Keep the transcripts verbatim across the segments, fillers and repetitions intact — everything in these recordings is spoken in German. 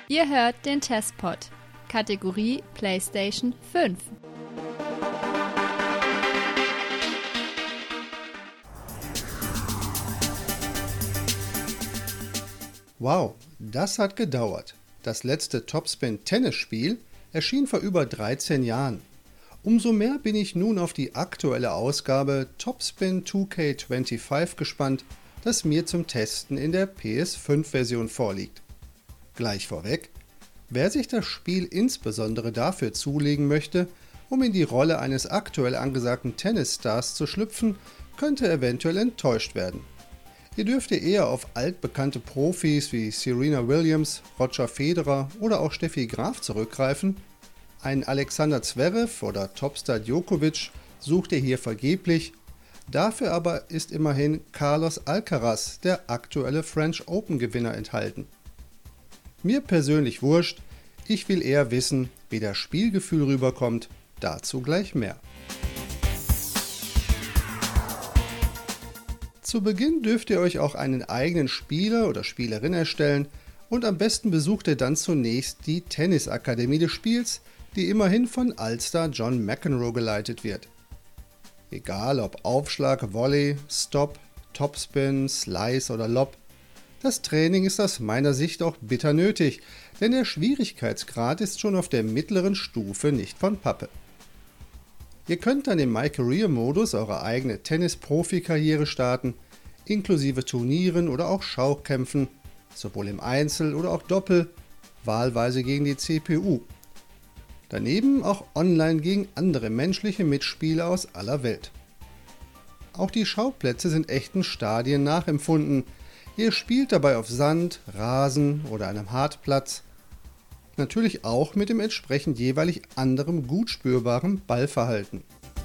Ihr hört den Testpod, Kategorie PlayStation fünf. Wow, das hat gedauert. Das letzte Topspin-Tennisspiel erschien vor über dreizehn Jahren. Umso mehr bin ich nun auf die aktuelle Ausgabe Topspin zwei K fünfundzwanzig gespannt, das mir zum Testen in der P S fünf Version vorliegt. Gleich vorweg, wer sich das Spiel insbesondere dafür zulegen möchte, um in die Rolle eines aktuell angesagten Tennisstars zu schlüpfen, könnte eventuell enttäuscht werden. Ihr dürft eher auf altbekannte Profis wie Serena Williams, Roger Federer oder auch Steffi Graf zurückgreifen. Ein Alexander Zverev oder Topstar Djokovic sucht ihr hier vergeblich. Dafür aber ist immerhin Carlos Alcaraz, der aktuelle French Open Gewinner, enthalten. Mir persönlich wurscht, ich will eher wissen, wie das Spielgefühl rüberkommt, dazu gleich mehr. Zu Beginn dürft ihr euch auch einen eigenen Spieler oder Spielerin erstellen und am besten besucht ihr dann zunächst die Tennisakademie des Spiels, die immerhin von Allstar John McEnroe geleitet wird. Egal ob Aufschlag, Volley, Stop, Topspin, Slice oder Lob, das Training ist aus meiner Sicht auch bitter nötig, denn der Schwierigkeitsgrad ist schon auf der mittleren Stufe nicht von Pappe. Ihr könnt dann im My-Career-Modus eure eigene Tennis-Profi-Karriere starten, inklusive Turnieren oder auch Schaukämpfen, sowohl im Einzel oder auch Doppel, wahlweise gegen die C P U. Daneben auch online gegen andere menschliche Mitspieler aus aller Welt. Auch die Schauplätze sind echten Stadien nachempfunden. Ihr spielt dabei auf Sand, Rasen oder einem Hartplatz. Natürlich auch mit dem entsprechend jeweilig anderem gut spürbaren Ballverhalten.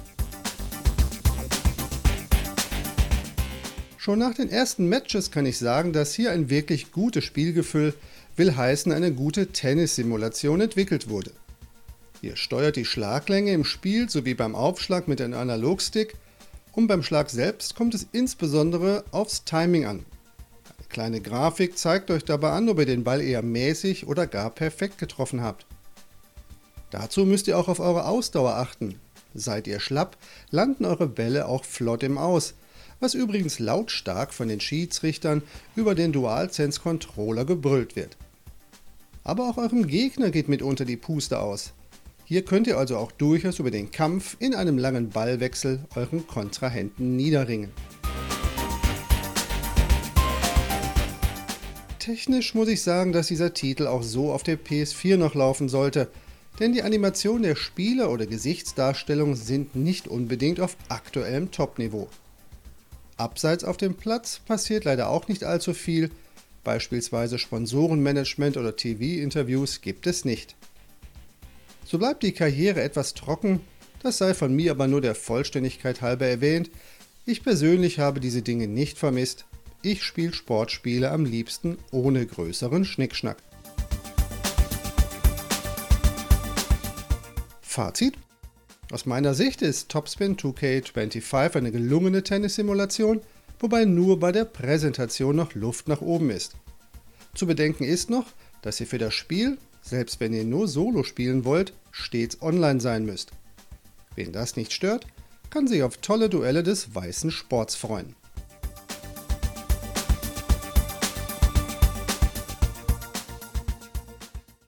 Schon nach den ersten Matches kann ich sagen, dass hier ein wirklich gutes Spielgefühl, will heißen eine gute Tennissimulation entwickelt wurde. Ihr steuert die Schlaglänge im Spiel sowie beim Aufschlag mit einem Analogstick und beim Schlag selbst kommt es insbesondere aufs Timing an. Eine kleine Grafik zeigt euch dabei an, ob ihr den Ball eher mäßig oder gar perfekt getroffen habt. Dazu müsst ihr auch auf eure Ausdauer achten. Seid ihr schlapp, landen eure Bälle auch flott im Aus, was übrigens lautstark von den Schiedsrichtern über den DualSense Controller gebrüllt wird. Aber auch eurem Gegner geht mitunter die Puste aus. Hier könnt ihr also auch durchaus über den Kampf in einem langen Ballwechsel euren Kontrahenten niederringen. Technisch muss ich sagen, dass dieser Titel auch so auf der P S vier noch laufen sollte, denn die Animationen der Spieler oder Gesichtsdarstellungen sind nicht unbedingt auf aktuellem Top-Niveau. Abseits auf dem Platz passiert leider auch nicht allzu viel, beispielsweise Sponsorenmanagement oder T V-Interviews gibt es nicht. So bleibt die Karriere etwas trocken, das sei von mir aber nur der Vollständigkeit halber erwähnt. Ich persönlich habe diese Dinge nicht vermisst. Ich spiele Sportspiele am liebsten ohne größeren Schnickschnack. Fazit: Aus meiner Sicht ist Topspin zwei K fünfundzwanzig eine gelungene Tennissimulation, wobei nur bei der Präsentation noch Luft nach oben ist. Zu bedenken ist noch, dass ihr für das Spiel, selbst wenn ihr nur Solo spielen wollt, stets online sein müsst. Wen das nicht stört, kann sich auf tolle Duelle des weißen Sports freuen.